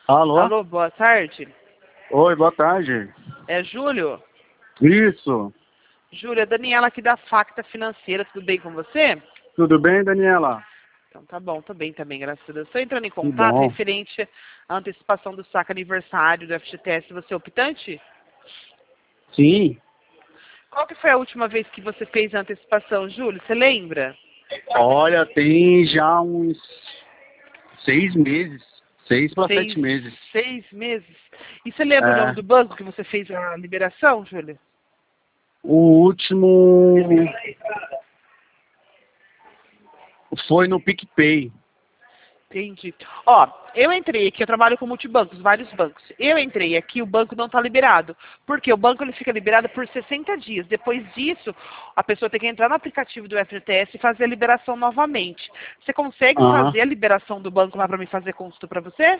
Alô? Alô, boa tarde. Oi, boa tarde. É Júlio? Isso. Júlio, é Daniela aqui da Facta Financeira, tudo bem com você? Tudo bem, Daniela? Então tá bom, tô bem também, graças a Deus. Estou entrando em Que contato bom. referente à antecipação do saque aniversário do FGTS. Você é optante? Sim. Qual que foi a última vez que você fez a antecipação, Júlio? Você lembra? Olha, tem já uns 6 meses. 6 para 7 Seis, meses. 6 meses? E você lembra o nome É. do banco que você fez a liberação, Júlio? O último foi no PicPay. Entendi. Ó, eu entrei aqui, eu trabalho com multibancos, vários bancos. Eu entrei aqui, o banco não está liberado. Porque o banco ele fica liberado por 60 dias. Depois disso, a pessoa tem que entrar no aplicativo do FGTS e fazer a liberação novamente. Você consegue Aham. fazer a liberação do banco lá para mim fazer consulta para você?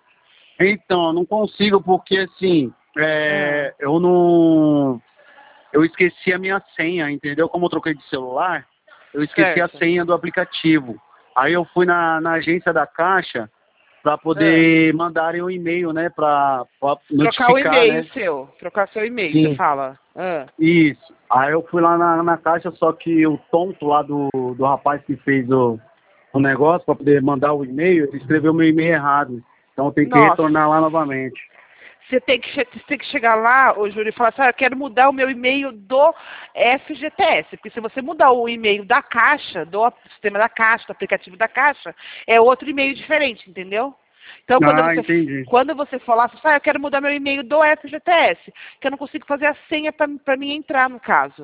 Então, eu não consigo porque assim, Ah, eu não. Eu esqueci a minha senha, entendeu? Como eu troquei de celular, eu esqueci a certo. senha do aplicativo. Aí eu fui na agência da Caixa para Ah, poder mandarem um e-mail, né? Para trocar o notificar, e-mail né? seu. Trocar seu e-mail, você Sim, fala. Ah, isso. Aí eu fui lá na Caixa, só que o tonto lá do rapaz que fez o negócio para poder mandar o e-mail, ele escreveu meu e-mail errado. Então eu tenho que nossa. retornar lá novamente. Você tem que chegar lá, ô Júlio, e falar assim, eu quero mudar o meu e-mail do FGTS. Porque se você mudar o e-mail da Caixa, do sistema da Caixa, do aplicativo da Caixa, é outro e-mail diferente, entendeu? Então, quando Ah, você, entendi. quando você for lá, você fala, eu quero mudar meu e-mail do FGTS, que eu não consigo fazer a senha para mim entrar, no caso.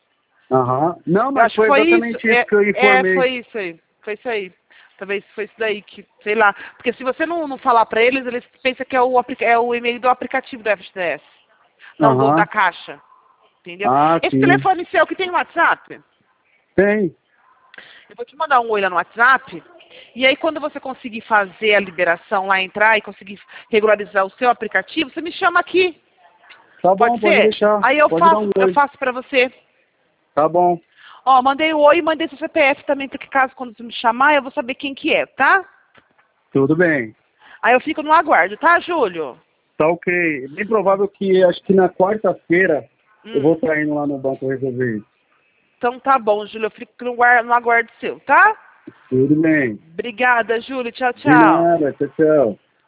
Aham. Não, Eu mas acho que foi foi isso. exatamente isso que eu informei. Foi isso aí. Foi isso aí. Talvez foi isso daí que, sei lá. Porque se você não falar pra eles, eles pensam que é o e-mail do aplicativo do FGTS. Não, da Aham. Caixa. Entendeu? Ah, Esse sim. telefone seu que tem WhatsApp, Tem. eu vou te mandar um oi lá no WhatsApp. E aí, quando você conseguir fazer a liberação lá, entrar e conseguir regularizar o seu aplicativo, você me chama aqui. Tá bom, Pode pode ser? deixar. Aí eu Pode dar faço, um eu oi. faço pra você. Tá bom. Ó, mandei o oi e mandei seu CPF também, porque caso quando você me chamar, eu vou saber quem que é, tá? Tudo bem. Aí eu fico no aguardo, tá, Júlio? Tá ok. Bem provável que acho que na quarta-feira eu vou Hum. estar indo lá no banco resolver isso. Então tá bom, Júlio, eu fico no aguardo seu, tá? Tudo bem. Obrigada, Júlio. Tchau, De tchau. nada. Tchau, tchau.